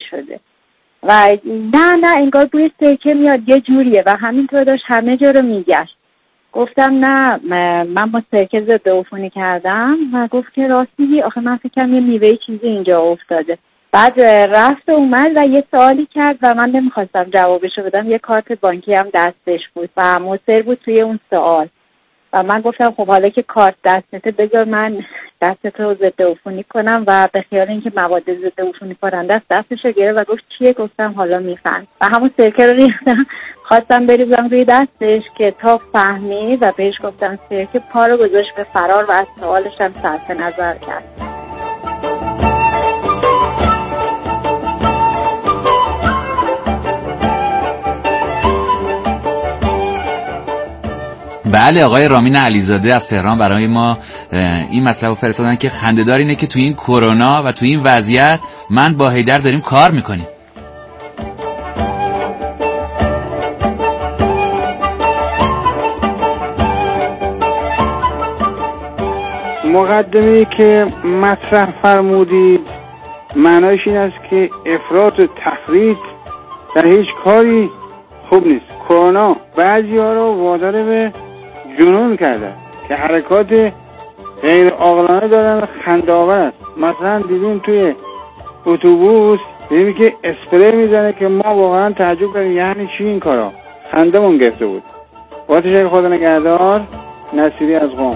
شده و نه انگار بوی سرکه میاد یه جوریه و همینطور داشت همه جا رو میگشت. گفتم نه من با سرکه ضد عفونی کردم و گفت که راست میگی، آخه من فکر کنم یه میوه چیزی اینجا افتاده. بعد رفت اومد و یه سوالی کرد و من نمیخواستم جوابشو بدم. یه کارت بانکی هم دستش بود و مصر بود توی اون سوال و من گفتم خب حالا که کارت دستته بذار من دستتو ضد عفونی کنم و به خیال اینکه مواد ضد عفونی کننده است دستشو گرفت و گفت چیه؟ گفتم حالا میفهم و همون سرکه رو ریختم خواستم بریزم روی دستش که تا فهمید و بهش گفتم سرکه، پا رو گذاشت به فرار و از سوالش هم صرف نظر کرد. بله، آقای رامین علیزاده از تهران برای ما این مطلب رو فرستادن که خنده‌دار اینه که تو این کرونا و تو این وضعیت من با حیدر داریم کار میکنیم. مقدمه‌ای که مطرح فرمودید معنایش این است که افراط و تفریط در هیچ کاری خوب نیست. کرونا بعضی‌ها رو وادار به جنون کرده که حرکات غیر عاقلانه دارن، خنده‌آور است. مثلا دیدیم توی اتوبوس دیدیم که اسپری میزنه که ما واقعا تعجب کردیم یعنی چی این کارا، خندمون گرفته بود. با تشکر، خدا نگهدار. نصیری از قم.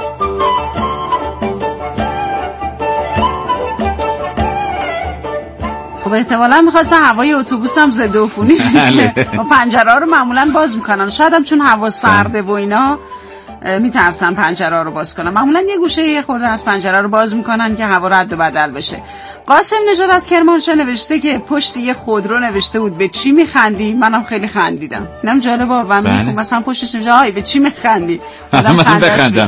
خب احتمالاً می‌خواستن هوای اتوبوس هم ضد عفونی بشه. ما پنجره رو معمولاً باز میکنن، شاید هم چون هوا سرده و اینا میترسن پنجره رو باز کنن، معمولاً یه گوشه یه خورده از پنجره رو باز میکنن که هوا رد و بدل بشه. قاسم نژاد از کرمانشاه نوشته که پشت یه خودرو نوشته بود به چی میخندی؟ منم خیلی خندیدم. اینم جالبه و میگم مثلا پشتش نوشته آی به چی میخندی؟ من بخندم.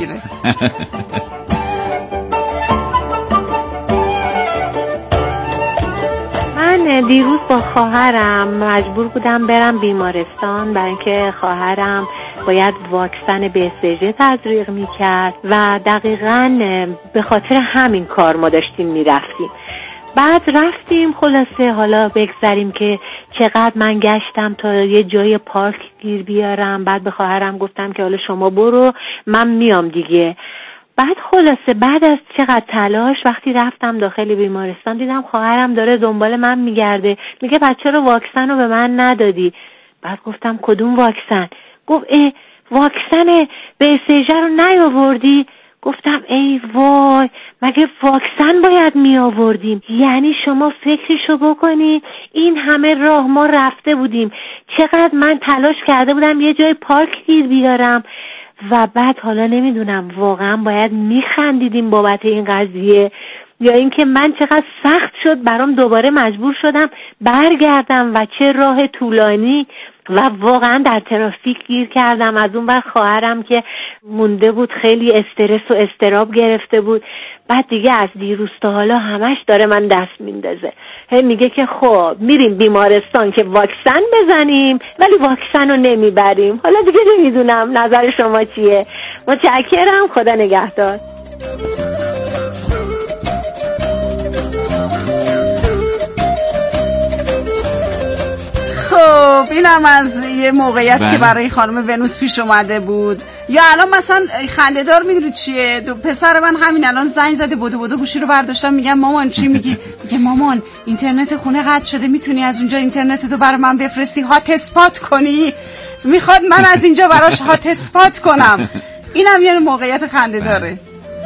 من دیروز با خواهرم مجبور بودم برم بیمارستان برای اینکه خواهرم باید واکسن BCG تزریق میکرد و دقیقاً به خاطر همین کار ما داشتیم میرفتیم. بعد رفتیم، خلاصه حالا بگذاریم که چقدر من گشتم تا یه جای پارک گیر بیارم. بعد به خواهرم گفتم که حالا شما برو من میام دیگه. بعد خلاصه بعد از چقدر تلاش وقتی رفتم داخل بیمارستان دیدم خواهرم داره دنبال من میگرده، میگه بچه رو واکسن رو به من ندادی. بعد گفتم کدوم واکسن؟ گفت واکسن BCG رو نیاوردی؟ گفتم ای وای، مگه واکسن باید می آوردیم؟ یعنی شما فکرشو بکنی این همه راه ما رفته بودیم، چقدر من تلاش کرده بودم یه جای پارک گیر بیارم و بعد حالا نمیدونم واقعا باید میخندیدیم بابت این قضیه یا اینکه من چقدر سخت شد برام دوباره مجبور شدم برگردم و چه راه طولانی و واقعا در ترافیک گیر کردم. از اون بعد خواهرم که مونده بود خیلی استرس و اضطراب گرفته بود. بعد دیگه از دیروز تا حالا همش داره من دست میندازه، میگه که خب میریم بیمارستان که واکسن بزنیم ولی واکسن رو نمیبریم. حالا دیگه نمیدونم نظر شما چیه. متشکرم، خدا نگهدار. خب اینم از یه موقعیت که برای خانم ونوس پیش اومده بود. یا الان مثلا خنده‌دار میدونید چیه؟ پسر من همین الان زنگ زده بودو گوشی رو برداشتم، میگم مامان چی میگی؟ میگه مامان اینترنت خونه قطع شده، میتونی از اونجا اینترنتتو برای من بفرستی هات اسپات کنی؟ میخواد من از اینجا براش هات اسپات کنم. اینم یه موقعیت خنده‌داره.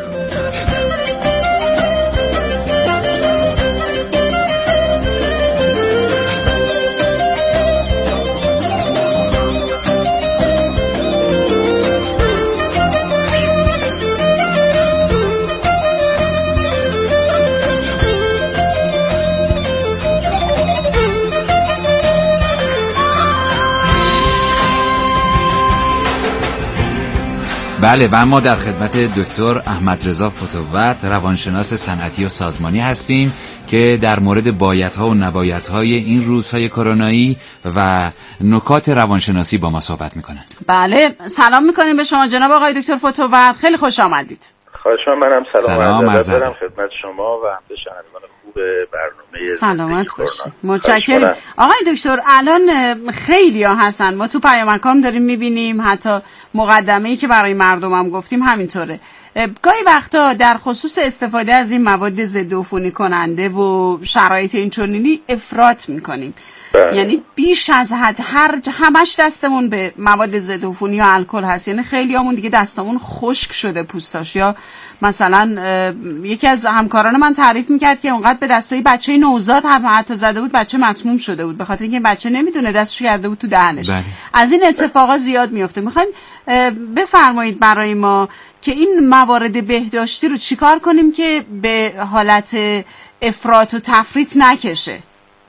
بله و ما در خدمت دکتر احمدرضا فتووت روانشناس صنعتی و سازمانی هستیم که در مورد بایدها و نبایدهای این روزهای کرونایی و نکات روانشناسی با ما صحبت میکنن. بله سلام میکنیم به شما جناب آقای دکتر فتووت، خیلی خوش آمدید. خواهش منم سلام عرض دارم خدمت شما و همه شنوندگان خوب برنامه سلامت باشید. متشکرم. آقای دکتر الان خیلی ها هستن، ما تو پیامکام داریم میبینیم، حتی مقدمه‌ای که برای مردمم گفتیم همینطوره. گاهی وقتا در خصوص استفاده از این مواد ضد عفونی کننده و شرایط اینچنینی افراط میکنیم. یعنی بیش از حد همش دستمون به مواد ضد عفونی یا الکل هست. یعنی خیلیامون دیگه دستامون خشک شده پوستاش. یا مثلا یکی از همکاران من تعریف میکرد که اونقدر به دستای بچه نوزاد حتی زده بود بچه مسموم شده بود، به خاطر اینکه بچه نمیدونه دستشو کرده بود تو دهنش. از این اتفاقا زیاد میفته. میخوایم بفرمایید برای ما که این موارد بهداشتی رو چیکار کنیم که به حالت افراط و تفریط نکشه.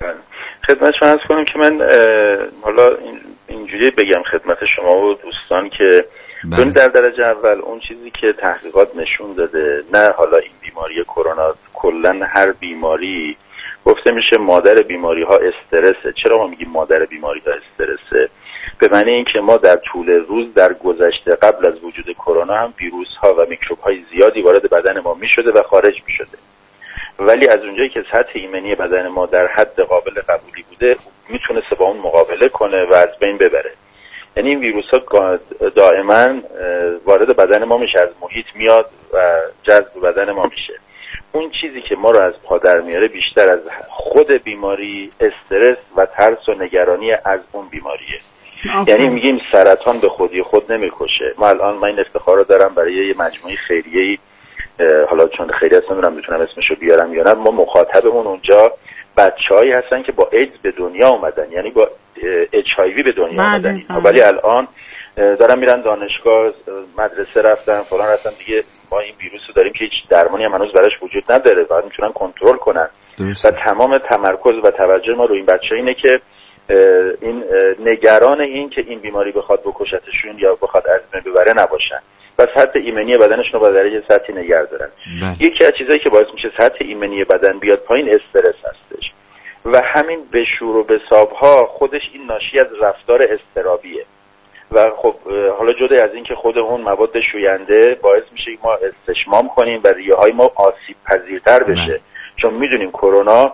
خدمت شما عرض کنم که من حالا اینجوری بگم خدمت شما و دوستان که در درجه اول اون چیزی که تحقیقات نشون داده، نه حالا این بیماری کرونا، کلا هر بیماری گفته میشه مادر بیماری ها استرسه. چرا ما میگیم مادر بیماری ها استرسه؟ به معنی این که ما در طول روز در گذشته قبل از وجود کرونا هم ویروس ها و میکروب های زیادی وارد بدن ما میشده و خارج میشده، ولی از اونجایی که سطح ایمنی بدن ما در حد قابل قبولی بوده میتونسته با اون مقابله کنه و از بین ببره. یعنی این ویروس ها دائما وارد بدن ما میشه، از محیط میاد و جذب بدن ما میشه. اون چیزی که ما رو از پا در میاره بیشتر از خود بیماری استرس و ترس و نگرانی از اون بیماریه. یعنی میگیم سرطان به خودی خود نمیکشه. من این افتخار رو دارم برای یه مجموعه خیریه‌ای، حالا چون خیلی هستم نمیدونم میتونم اسمشو بیارم یا نه، ما مخاطبمون اونجا بچه‌هایی هستن که با ایدز به دنیا اومدن، یعنی با HIV به دنیا اومدن، ولی الان دارن میرن دانشگاه، مدرسه رفتن، فلان رفتن، دیگه ما این ویروس رو داریم که هیچ درمانی هم هنوز براش وجود نداره، بعد میتونن کنترل کنن. و تمام تمرکز و توجه ما رو این بچه‌ها اینه که این نگران این که این بیماری بخواد بکشتشون یا بخواد از بین ببره نباشن، بس سطح ایمنی بدنشون رو با درجه سطحی نگه دارن. یکی از چیزایی که باعث میشه سطح ایمنی بدن بیاد پایین استرس هستش و همین بشور و بسابها خودش این ناشی از رفتار اضطرابیه و خب حالا جدا از این که خود اون مواد شوینده باعث میشه ما استشمام کنیم و ریه های ما آسیب پذیرتر بشه، چون میدونیم کرونا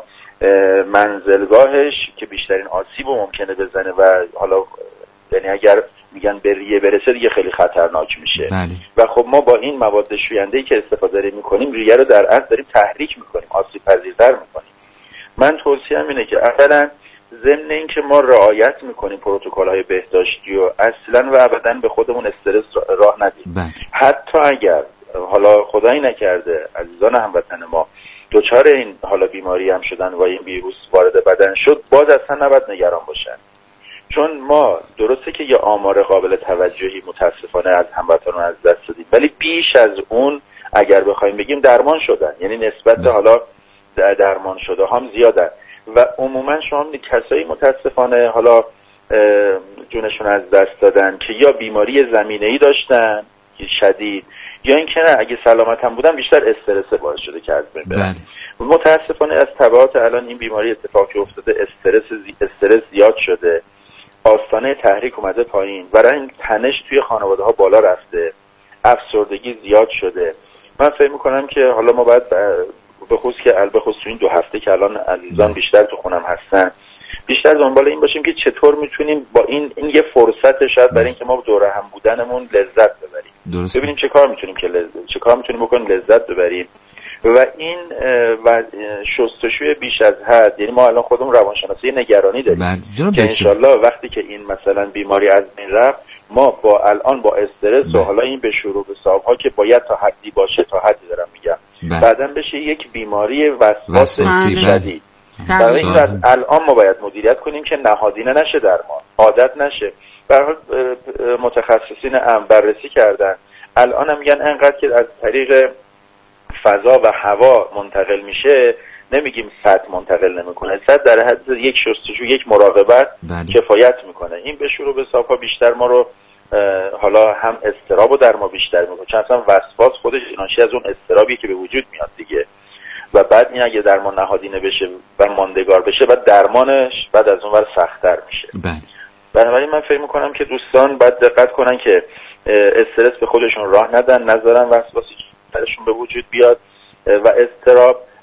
منزلگاهش که بیشترین آسیب رو ممکنه بزنه و حالا یعنی اگر میگن به ریه برسه دیگه خیلی خطرناک میشه. و خب ما با این مواد شوینده‌ای که استفاده میکنیم ریه رو در اصل داریم تحریک میکنیم، آسیب پذیرتر میکنیم. من توصیه‌ام اینه که اولا ضمن این که ما رعایت میکنیم پروتکل‌های بهداشتی و اصلا و ابدا به خودمون استرس راه ندیم. حتی اگر حالا خدایی نکرده عزیزان هموطن ما دچار این حالا بیماری هم شدن و این ویروس وارد بدن شد، باز اصلا نباید نگران باشن، چون ما درسته که یه آمار قابل توجهی متاسفانه از هموطنان از دست دادیم، ولی بیش از اون اگر بخوایم بگیم درمان شدن، یعنی نسبت حالا درمان شده هم زیادن و عموما شما کسایی متاسفانه حالا جونشون از دست دادن که یا بیماری زمینه‌ای داشتن شدید یا اینکه نه اگه سلامت هم بودن بیشتر استرس باعث شده که از بین برن. متاسفانه از تبعات الان این بیماری اتفاقی افتاده، استرس زیاد شده، آستانه تحریک اومده پایین، برای این تنش توی خانواده ها بالا رفته، افسردگی زیاد شده. من فکر میکنم که حالا ما باید به خصوص این 2 هفته که الان عزیزان بیشتر تو خونم هستن بیشتر دنبال این باشیم که چطور میتونیم با این یه فرصت شاید برای اینکه ما دور هم بودنمون لذت ببریم. ببینیم چه کار میتونیم بکنیم لذت ببریم و این و شستشوی بیش از حد. یعنی ما الان خودمون روانشناسی نگرانی داریم که انشالله وقتی که این مثلا بیماری از بین رفت ما الان با استرس و حالا این به شروع به صاحبها که باید تا حدی باشه، تا حدی دارم میگم، بعداً بشه یک بیماری وسواسی شدید. برای این الان ما باید مدیریت کنیم که نهادینه نشه، درمان عادت نشه. به هر حال متخصصین بررسی کردن، الان هم میگن انقدر که از طریق فضا و هوا منتقل میشه، نمیگیم سطح منتقل نمیکنه، سطح در حد یک شستشو، یک مراقبت کفایت میکنه. این به شروع به صاحبها بیشتر ما رو حالا هم اضطرابو در ما بیشتر میکنه، چون اصلا وسواس خودش ناشی از اون اضطرابی که به وجود میاد دیگه، و بعد این اگه درمان نهادینه بشه و ماندگار بشه بعد درمانش بعد از اون ور سخت‌تر میشه. بنابراین من فکر میکنم که دوستان باید دقت کنن که استرس به خودشون راه ندن، نذارن وسواسی درشون به وجود بیاد و اضطراب.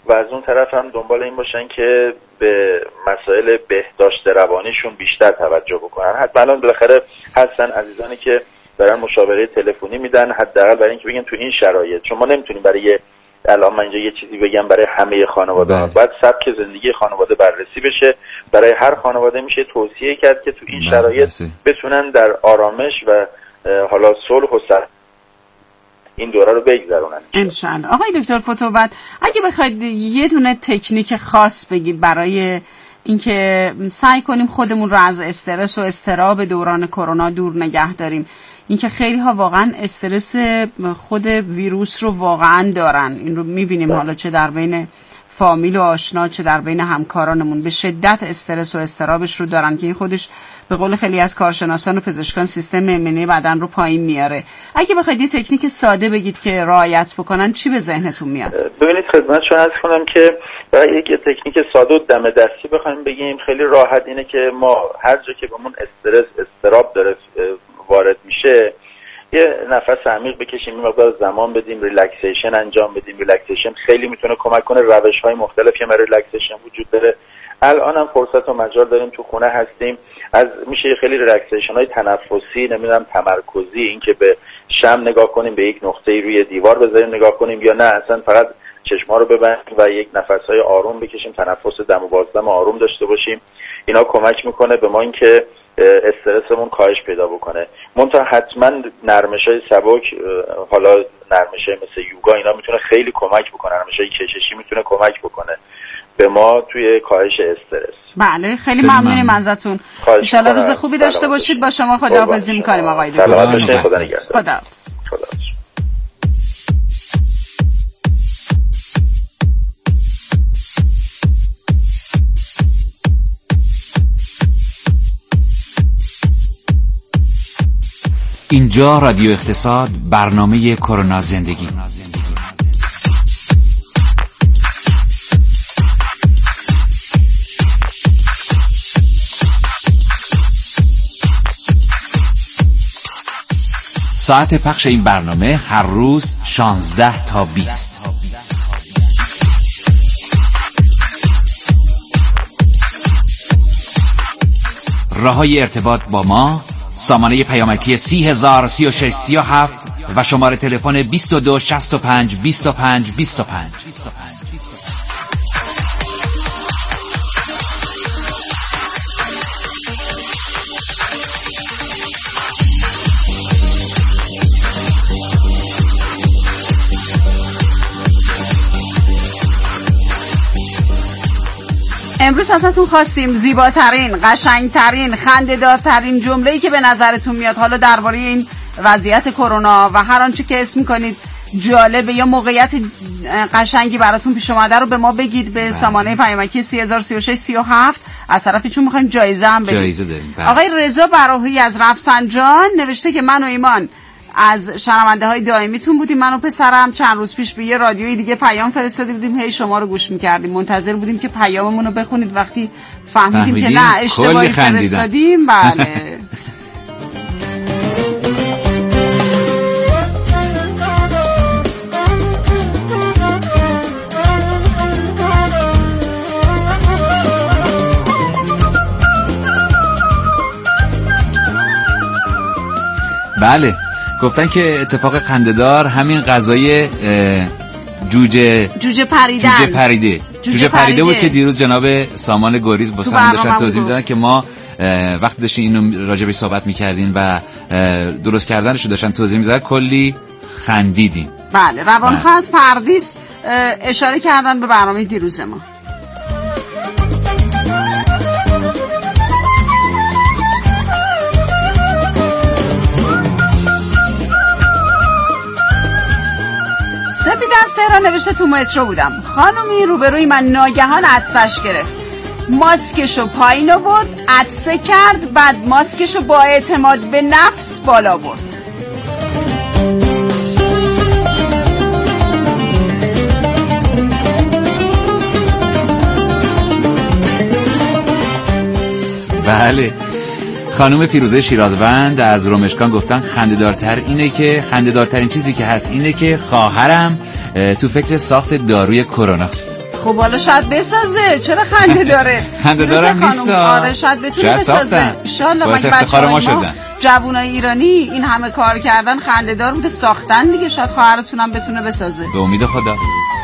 و از اون طرف هم دنبال این باشن که به مسائل بهداشت روانیشون بیشتر توجه بکنن. حتما الان بالاخره هستن عزیزانی که دارن مشاوره تلفنی میدن، حداقل برای اینکه بگن تو این شرایط، چون ما نمیتونیم برای الان من اینجا یه چیزی بگم برای همه خانواده ها، باید سبک زندگی خانواده بررسی بشه، برای هر خانواده میشه توصیه کرد که تو این شرایط بتونن در آرامش و حالا صلح و این دوره رو بگذرونن انشالله. آقای دکتر فتوبت، اگه بخواید یه دونه تکنیک خاص بگید برای اینکه سعی کنیم خودمون رو از استرس و اضطراب دوران کرونا دور نگه داریم، اینکه خیلی ها واقعا استرس خود ویروس رو واقعا دارن، این رو میبینیم حالا چه در بین فامیل و آشنا چه در بین همکارانمون به شدت استرس و اضطرابش رو دارن که این خودش به قول خیلی از کارشناسان و پزشکان سیستم ایمنی بدن رو پایین میاره. اگه بخواید یه تکنیک ساده بگید که رعایت بکنن چی به ذهنتون میاد؟ ببینید خدمتتون عرض کنم که برای یک تکنیک ساده و دم دستی بخوایم بگیم خیلی راحت اینه که ما هر جا که بهمون استرس اضطراب داره وارد میشه یه نفس عمیق بکشیم، یه مقدار زمان بدیم، ریلکسیشن انجام بدیم. ریلکسیشن خیلی میتونه کمک کنه. روش‌های مختلفی برای ریلکسیشن وجود داره. الان هم فرصت و مجال داریم، تو خونه هستیم، میشه خیلی ریلکسیشن های تنفسی، نمیدونم تمرکزی، این که به شم نگاه کنیم، به یک نقطه‌ای روی دیوار بذاریم نگاه کنیم، یا نه اصلا فقط چشما رو ببندیم و یک نفس‌های آروم بکشیم، تنفس دم و بازدم آروم داشته باشیم. اینا کمک میکنه به ما اینکه استرسمون کاهش پیدا بکنه. منتها حتما نرمش‌های سبک، حالا نرمش‌های مثل یوگا اینا میتونه خیلی کمک بکنه. نرمش‌های کششی میتونه کمک بکنه به ما توی کاهش استرس. بله خیلی ممنونیم ازتون. ان شاءالله روز خوبی داشته باشید. با شما خداحافظی می‌کنیم آقای دکتر. خدا نگهدار. خداحافظ. اینجا رادیو اقتصاد، برنامه کرونا زندگی. ساعت پخش این برنامه هر روز 16 تا 20. راههای ارتباط با ما: سامانه پیامکی 30,000 36 37 و شماره تلفن 22 65 25 25. امروز ازتون خواستیم زیباترین، قشنگترین، خنده‌دارترین جمله‌ای که به نظرتون میاد حالا درباره این وضعیت کرونا و هر آنچه که اسم می‌کنید جالبه یا موقعیت قشنگی براتون پیش اومده رو به ما بگید به سامانه پیامکی 3036 37. از طرفی چون می‌خوایم جایزه هم بدیم. جایزه داریم. آقای رضا براهی از رفسنجان نوشته که من و ایمان از شنونده‌های دائمیتون بودیم. من و پسرم چند روز پیش به یه رادیوی دیگه پیام فرستاده بودیم، هی شما رو گوش می‌کردیم، منتظر بودیم که پیاممون رو بخونید. وقتی فهمیدیم که نه اشتباهی فرستادیم بله بله گفتن که اتفاق خنده‌دار همین غذای جوجه پریده بود که دیروز جناب سامان گریز با سام داشتن توضیح می‌دادن که ما وقتی داشتین اینو راجبش صحبت می‌کردین و درست کردنش رو داشتن توضیح می‌دادن کلی خندیدیم. بله روانخواه از پردیس اشاره کردن به برنامه دیروز ما. سپید از تهران نوشته تو مترو بودم، خانومی روبروی من ناگهان عطسش گرفت، ماسکشو پایین آورد، عطسه کرد، بعد ماسکشو با اعتماد به نفس بالا برد. بله خانم فیروزه شیرازوند از رمشکان گفتن خنده‌دارترین چیزی که هست اینه که خواهرم تو فکر ساخت داروی کروناست. خب حالا شاید بسازه، چرا خنده داره؟ خنده دارم نیست. آره شاید بتونه بسازه ان شاءالله. باعث افتخار ما شدن. جوانای ایرانی این همه کار کردن، خنده دار بوده ساختن دیگه، شاید خواهرتون هم بتونه بسازه. به امید خدا.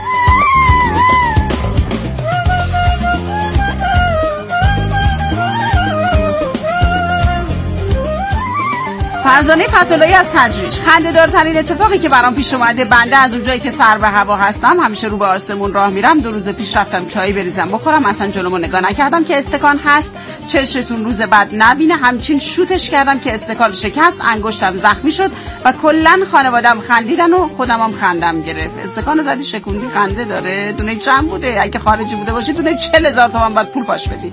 فرزانه فتولایی از تجریش: خنده‌دارترین اتفاقی که برام پیش اومده، بنده از اونجایی که سر به هوا هستم همیشه رو به آسمون راه میرم. 2 روز پیش رفتم چای بریزم بخورم، اصلا جلومو نگاه نکردم که استکان هست، چشتون روز بعد نبینه، همچین شوتش کردم که استکان شکست، انگشتم زخمی شد و کلا خانواده‌ام خندیدن و خودم هم خندم گرفت. استکان زدی شکوندی خنده داره؟ دونه چند بوده؟ اگه خارجی بوده باشه دونه 40,000 تومان باید پول پاش بدی.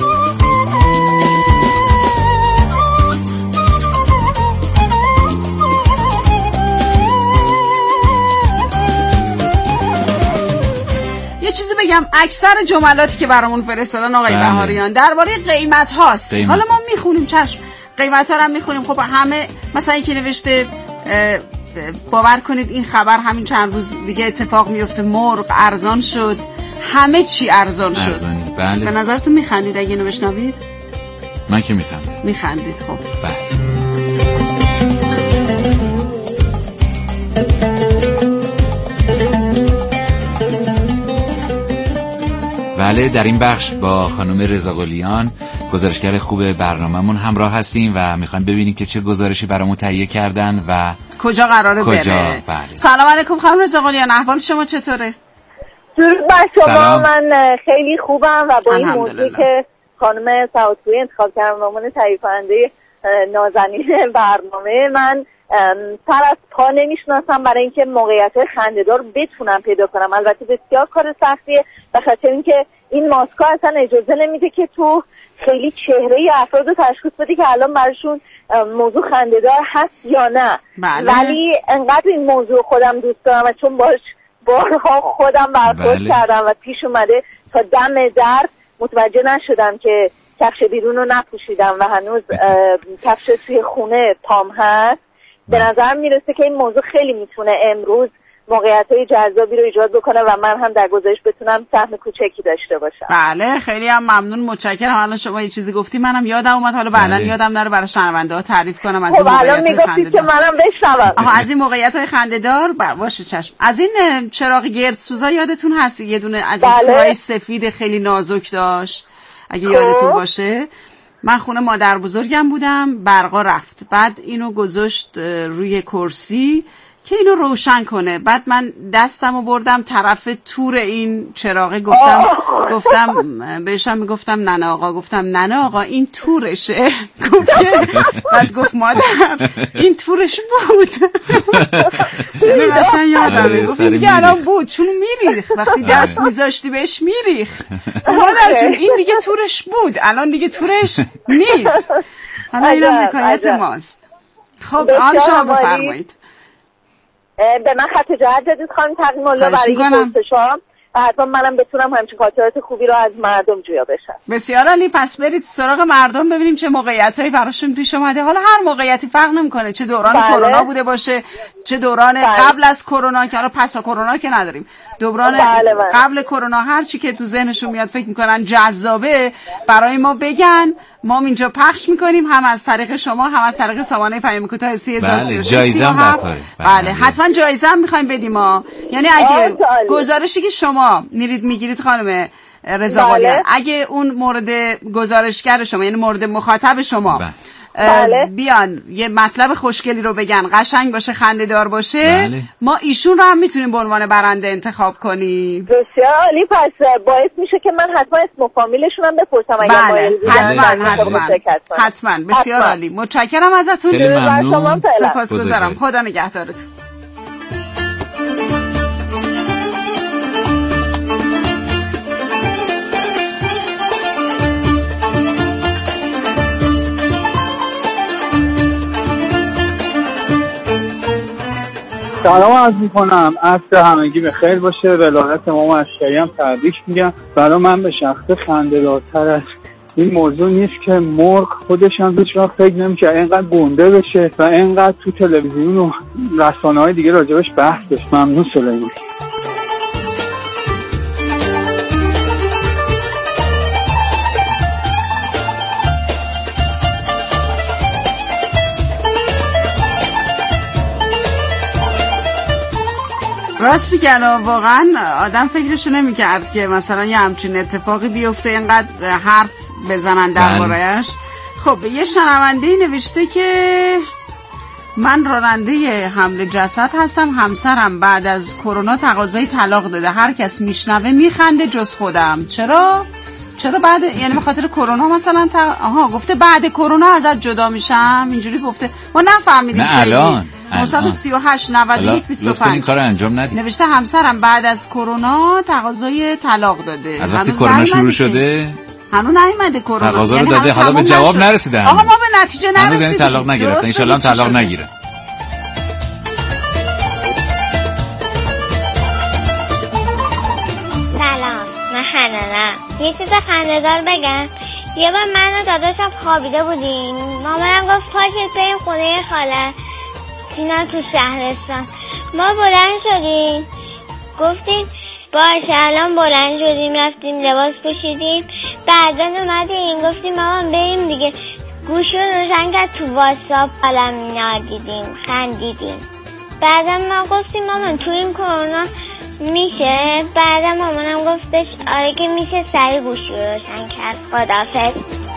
چیزی بگم، اکثر جملاتی که برامون فرستادن آقای بهاریان درباره قیمت هاست. حالا ما میخونیم، چشم قیمت ها رو میخونیم، خب همه مثلا یکی نوشته باور کنید این خبر همین چند روز دیگه اتفاق میفته، مرغ ارزان شد، همه چی ارزان شد. بله. به نظرتون میخندید اگه اینو بشنوید؟ من که میخندید. خب بله. بله، در این بخش با خانم رضا قلیان گزارشگر خوب برنامه‌مون همراه هستیم و میخوایم ببینیم که چه گزارشی برامون تهیه کردن و کجا قراره بره. بله. سلام علیکم خانم رضا قلیان، احوال شما چطوره؟ درود بر شما. من خیلی خوبم و با این موضوعی که خانم سعادپوری انتخاب کردن به عنوان تهیه کننده نازنین برنامه، من سر از پا نمیشناسم برای اینکه موقعیت خنده‌دار بتونم پیدا کنم. البته بسیار کار سختیه، به خاطر اینکه این ماسک‌ها اصلا اجازه نمیده که تو خیلی چهره افراد رو تشخیص بدی که الان براشون موضوع خنده‌دار هست یا نه. بله. ولی انقدر این موضوع خودم دوست دارم و چون باش بارها خودم برخورد کردم و پیش اومده تا دم در متوجه نشدم که کفش بیرون رو نپوشیدم و هنوز کفش توی خونه پام هست. به نظر میرسه که این موضوع خیلی میتونه امروز موقعیت‌های جذابی رو ایجاد بکنه و من هم در گزارش بتونم سهم کوچکی داشته باشم. بله، خیلی هم ممنون، متشکرم. الان شما یه چیزی گفتی منم یادم اومد، حالا بعداً یادم نره برای شنونده‌ها تعریف کنم از این موقعیت‌های خنده‌دار. که منم بشنوم. از این موقعیت‌های خنده‌دار باشه چشم. از این چراغ گردسوزا یادتون هست یه دونه از این تورای سفید خیلی نازک داشت اگه یادتون باشه؟ من خونه مادر بزرگم بودم، برقا رفت، بعد اینو گذاشت روی کرسی که اینو روشن کنه، بعد من دستمو بردم طرف تور این چراغه، گفتم بهشم میگفتم ننه آقا، گفتم ننه آقا این تورشه. بعد گفت مادر این تورش بود. اینو قشنگ یادمه. گفت دیگه الان بود چون میریخ، وقتی دست میذاشتی بهش میریخ. مادر جون این دیگه تورش بود، الان دیگه تورش نیست. حالا اینم حکایت ماست. خب آن شما بفرمایید. به من خط جهت جدید خانم تقدیم الله برای این پرسشام و حتما منم بتونم همچین خاطرات خوبی رو از مردم جویا بشم. بسیار عالی. پس برید سراغ مردم ببینیم چه موقعیتایی براشون پیش اومده. حالا هر موقعیتی فرق نمیکنه، چه دوران کرونا بوده باشه، چه دوران قبل از کرونا، که حالا پس از کرونا که نداریم، دوران قبل کرونا، هر چی که تو ذهنشون میاد فکر میکنن جذابه برای ما بگن، ما اینجا پخش میکنیم، هم از طریق شما هم از طریق سامانه پیام کوتاه 3036. جایزه هم بله حتما جایزه هم میخوایم بدیم ما. یعنی اگه گزارشی که شما میگیرید خانم رضا قلیان، اگه اون مورد گزارشگر شما یعنی مورد مخاطب شما بیان یه مطلب خوشگلی رو بگن، قشنگ باشه، خنده دار باشه، ما ایشون رو هم میتونیم به عنوان برنده انتخاب کنیم. بسیار عالی. پس باعث میشه که من حتما اسم و فامیلشون هم بپرسم اگر حتما. بسیار عالی، متشکرم ازتون. خیلی ممنون، سپاسگزارم. خدا نگهدارتون. سلام عرض میکنم، عصر همگی به خیر باشه. ولایت امام عسکری هم تبریک میگم. برای من به شخص خنده‌دارتر از این موضوع نیست که مرغ خودش هم هیچ وقت فکر نمی‌کنه اینقدر گنده بشه و اینقدر تو تلویزیون و رسانه‌های دیگه راجبش بحث بشه. ممنون سلیمان. راست میگن واقعا آدم فکرشو نمیکرد که مثلا یه همچین اتفاقی بیفته اینقدر حرف بزنن درباره‌اش. خب یه شنونده نوشته که من راننده حمل جسد هستم، همسرم بعد از کرونا تقاضای طلاق داده، هر کس میشنوه میخنده جز خودم. چرا بعد، یعنی به خاطر کرونا مثلا گفته بعد کرونا ازت جدا میشم، اینجوری گفته. ما نفهمیدیم. نه الان 938 91 25 این کارو انجام ندید. نوشته همسرم بعد از کرونا تقاضای طلاق داده. از وقتی کرونا شروع شده هنوز نیومده کرونا، تقاضا رو داده، حالا به جواب نرسیده. آقا ما به نتیجه نرسیدیم. یعنی طلاق نگرفته، ان شاءالله طلاق نگیره. نه یه چیز خنده‌دار بگم. یه بار من و داداشم خوابیده بودیم، مامانم گفت پاشید بریم خونه خاله اینا تو شهرستان. ما بلند شدیم گفتیم باشه، الان بلند شدیم رفتیم لباس پوشیدیم، بعدا اومدیم گفتیم مامان بریم دیگه. گوشی رو روشن کرد، تو واتساپ حالم اینا دیدیم، خندیدیم. بعدا ما گفتیم مامان تو این کرونا میشه؟ بعدم مامانم گفتش آره که میشه، سریع گوشی رو روشن کرد. خداحافظ.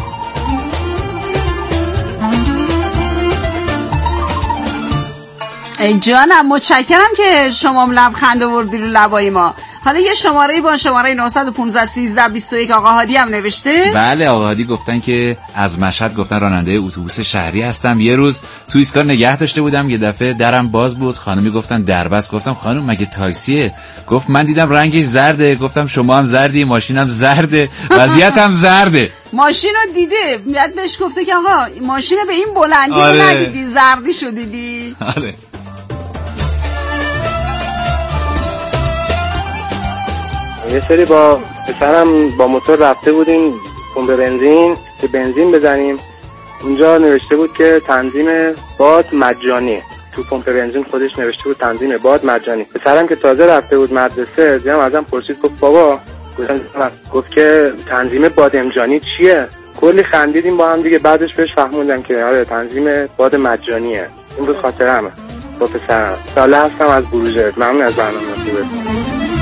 ای جانم متشکرم که شما لبخند آوردی رو لبای ما. حالا یه شماره با شماره 915 13 21 آقا هادی هم نوشته. بله آقا هادی گفتن که از مشهد، گفتن راننده اتوبوس شهری هستم. یه روز تو ایستگاه نگه داشته بودم، یه دفعه درم باز بود، خانمی گفتن دربست. گفتم خانم مگه تاکسیه؟ گفت من دیدم رنگش زرده. گفتم شما هم زردی، ماشینم زرده، وضعیتم زرده. ماشینو دیده، میاد بهش گفته که آقا ماشین به این بلندی رو ندیدی، زردی شو دیدی. آره. یه سری با پسرم با موتور رفته بودیم پمپ بنزین که بنزین بزنیم. اونجا نوشته بود که تنظیم باد مجانی، تو پمپ بنزین خودش نوشته بود تنظیم باد مجانی. پسرم که تازه رفته بود مدرسه، دیدم ازم پرسید گفت بابا، گفت که تنظیم باد مجانی چیه؟ کلی خندیدیم با هم دیگه. بعدش بهش فهموندم که آره تنظیم باد مجانیه. این بود خاطرمه با پسرم. ساله هستم از بروجرد. ممنون از برنامه خوبتون.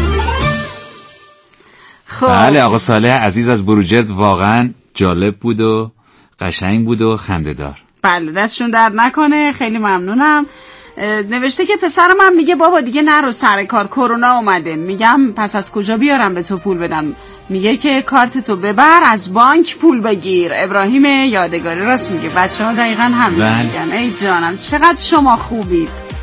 بله آقا صالح عزیز از بروجرد، واقعا جالب بود و قشنگ بود و خنده‌دار. بله دستشون درد نکنه، خیلی ممنونم. نوشته که پسرم هم میگه بابا دیگه نرو سر کار، کرونا اومده. میگم پس از کجا بیارم به تو پول بدم؟ میگه که کارت تو ببر از بانک پول بگیر. ابراهیم یادگاری. راست میگه، بچه‌ها دقیقاً همین میگن. ای جانم چقدر شما خوبید.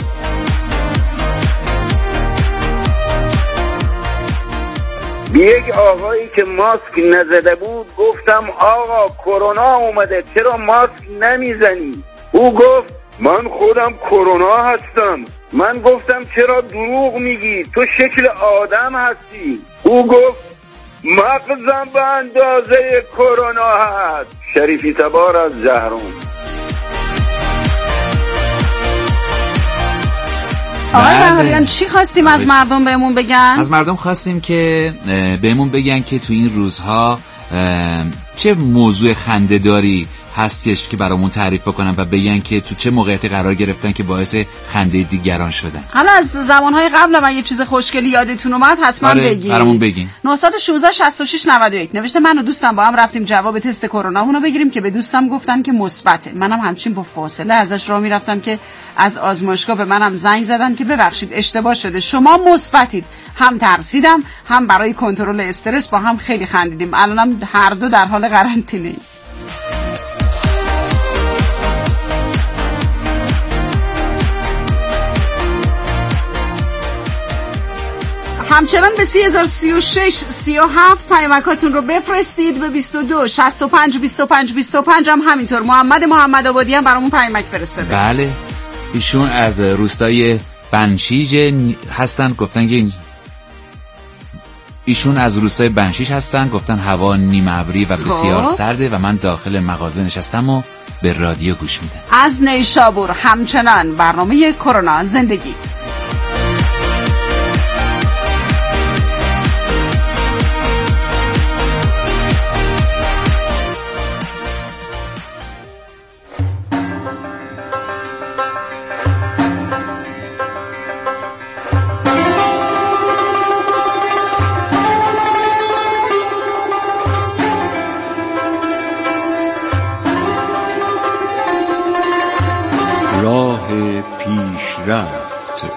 یک آقایی که ماسک نزده بود گفتم آقا کرونا اومده چرا ماسک نمیزنی؟ او گفت من خودم کرونا هستم. من گفتم چرا دروغ میگی؟ تو شکل آدم هستی. او گفت مغزم به اندازه کرونا هست. شریفی تبار از زهرون. آقای بهاریان چی خواستیم از مردم بهمون بگن؟ از مردم خواستیم که بهمون بگن که تو این روزها چه موضوع خنده‌داری هستش که برامون تعریف بکنن و بگن که تو چه موقعیتی قرار گرفتن که باعث خنده دیگران شدن. حالا از زمانهای قبل من یه چیز خوشگلی یادتون اومد حتما بگین. برامون بگین. 916 66 91 نوشته من و دوستم با هم رفتیم جواب تست کرونامونو بگیریم که به دوستم گفتن که مثبته. منم همچین با فاصله ازش راه میرفتم که از آزمایشگاه به منم زنگ زدن که ببخشید اشتباه شده، شما مثبتید. هم ترسیدم هم برای کنترل استرس با هم خیلی خندیدیم. الانم هر دو در حال قرنطینه. همچنان به 3036 37 پیامکاتون رو بفرستید. به 22 65 25 25 هم همینطور. محمد آبادی هم برامون پیامک فرستاده. بله ایشون از روستای بنشیج هستن، گفتن که ایشون از روستای بنشیج هستن، گفتن هوا نیمه ابری و بسیار سرده و من داخل مغازه نشستم و به رادیو گوش میدم. از نیشابور همچنان برنامه کرونا زندگی. رفت.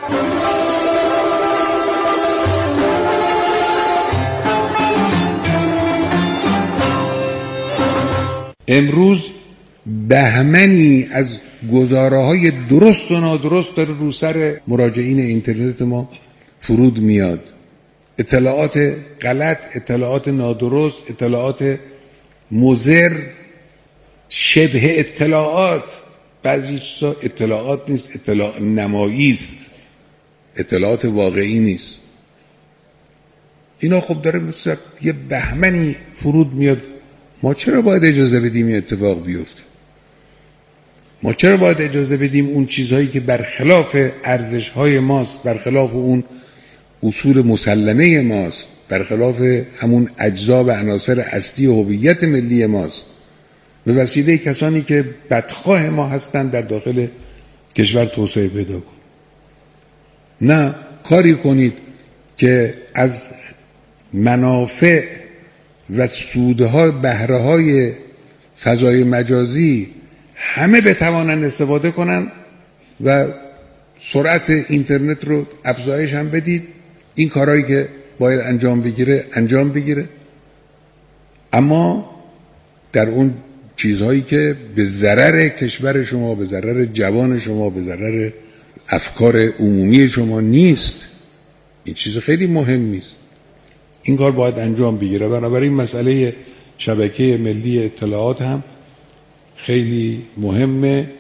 امروز بهمنی از گزاره‌های درست و نادرست داره رو سر مراجعین اینترنت ما فرود میاد. اطلاعات غلط، اطلاعات نادرست، اطلاعات مضر، شبه اطلاعات، بعضی چیزا اطلاعات نیست، اطلاع نمایی است، اطلاعات واقعی نیست. اینا خب داره مثل یه بهمنی فرود میاد. ما چرا باید اجازه بدیم این اتفاق بیفته؟ ما چرا باید اجازه بدیم اون چیزهایی که برخلاف ارزش‌های ماست، برخلاف اون اصول مسلمه ماست، برخلاف همون اجزا و عناصر اصلی و هویت ملی ماست، به وسیله کسانی که بدخواه ما هستند در داخل کشور توسعه پیدا کنید؟ نه، کاری کنید که از منافع و سودها، بهره‌های فضای مجازی همه بتوانند استفاده کنن و سرعت اینترنت رو افزایش هم بدید. این کارهایی که باید انجام بگیره، اما در اون چیزهایی که به ضرر کشور شما، به ضرر جوان شما، به ضرر افکار عمومی شما نیست. این چیز خیلی مهمی است. این کار باید انجام بگیره. بنابراین مسئله شبکه ملی اطلاعات هم خیلی مهمه.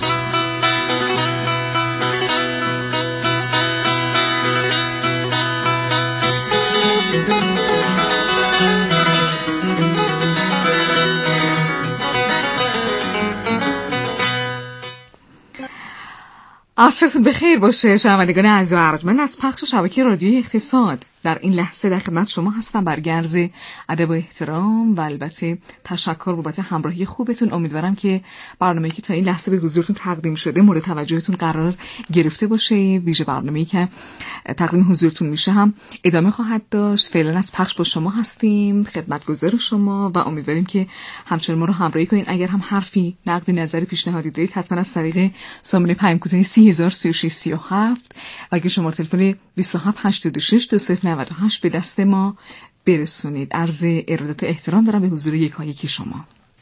عصرتون بخیر باشه شنوندگان عزیز و ارجمند از پخش شبکه رادیوی اقتصاد. در این لحظه در خدمت شما هستم بر گرز ادب و احترام و البته تشکر بابت همراهی خوبتون. امیدوارم که برنامه‌ای که تا این لحظه به حضورتون تقدیم شده مورد توجهتون قرار گرفته باشه. ویژه برنامه‌ای که تقدیم حضورتون میشه هم ادامه خواهد داشت. فعلا از پخش با شما هستیم، خدمتگزار شما، و امیدواریم که همچنین ما رو همراهی کنین. اگر هم حرفی، نقدی، نظری، پیشنهادی دارید حتما از طریق سامانه پیام کوتاه 30337 و اگه شماره تلفن 27862098 به دست ما برسونید. عرض ارادت احترام دارم به حضور یکایکی شما.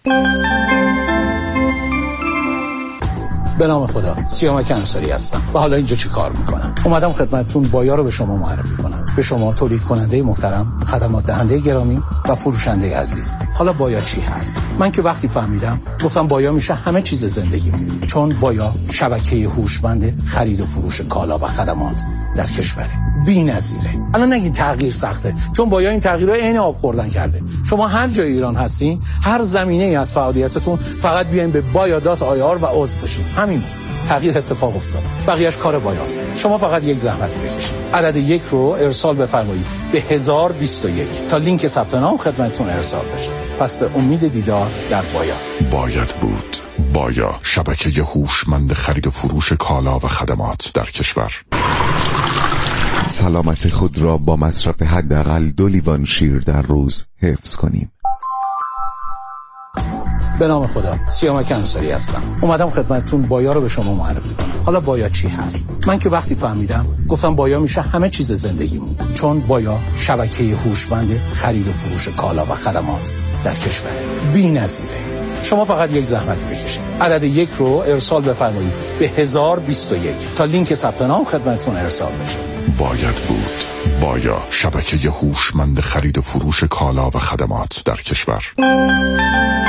به نام خدا، سیامک انصاری هستم و حالا اینجا چی کار میکنم؟ اومدم خدمتتون بایا رو به شما معرفی کنم، به شما تولید کننده محترم، خدمات دهنده گرامی و فروشنده عزیز. حالا بایا چی هست؟ من که وقتی فهمیدم گفتم بایا میشه همه چیز زندگی، چون بایا شبکه هوشمند خرید و فروش کالا و خدمات در کشوره. بی‌نظیره. الان نگین تغییر سخته، چون بایا این تغییرها عین آب خوردن کرده. شما هر جای ایران هستین، هر زمینه‌ای از فعالیتتون، فقط بیاین به baya.ir و عضو بشین. همین تغییر اتفاق افتاد. بقیه‌اش کار بایاست. شما فقط یک زحمت بکشید. عدد 1 رو ارسال بفرمایید به 1021 تا لینک ثبت نام خدمتتون ارسال بشه. پس به امید دیدار در بایا. باید بود. بایا، شبکه هوشمند خرید و فروش کالا و خدمات در کشور. سلامت خود را با مصرف حداقل 2 لیوان شیر در روز حفظ کنیم. به نام خدا، سیامک انصاری هستم. اومدم خدمتتون بایا رو به شما معرفی کنم. حالا بایا چی هست؟ من که وقتی فهمیدم گفتم بایا میشه همه چیز زندگیمون، چون بایا شبکه هوشمند خرید و فروش کالا و خدمات در کشور. بی‌نظیره. شما فقط یک زحمت بکشید. عدد 1 رو ارسال بفرمایید به 1021 تا لینک ثبت نام خدمتتون ارسال بشه. باید بود. بایا، شبکه هوشمند خرید و فروش کالا و خدمات در کشور.